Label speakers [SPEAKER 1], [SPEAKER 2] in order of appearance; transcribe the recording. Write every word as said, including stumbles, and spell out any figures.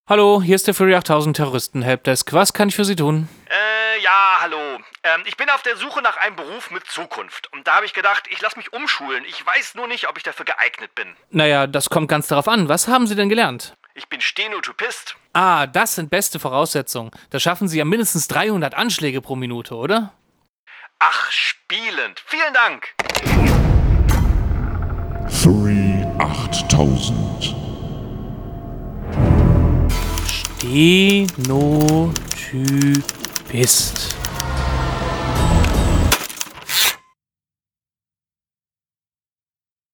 [SPEAKER 1] Hallo, hier ist der Fury achttausend Terroristen-Helpdesk. Was kann ich für Sie tun?
[SPEAKER 2] Äh, ja, hallo. Ähm, ich bin auf der Suche nach einem Beruf mit Zukunft. Und da habe ich gedacht, ich lasse mich umschulen. Ich weiß nur nicht, ob ich dafür geeignet bin.
[SPEAKER 1] Naja, das kommt ganz darauf an. Was haben Sie denn gelernt?
[SPEAKER 2] Ich bin Stenotypist.
[SPEAKER 1] Ah, das sind beste Voraussetzungen. Da schaffen Sie ja mindestens dreihundert Anschläge pro Minute, oder?
[SPEAKER 2] Ach, spielend. Vielen Dank.
[SPEAKER 3] Fury achttausend.
[SPEAKER 1] Stenotypist.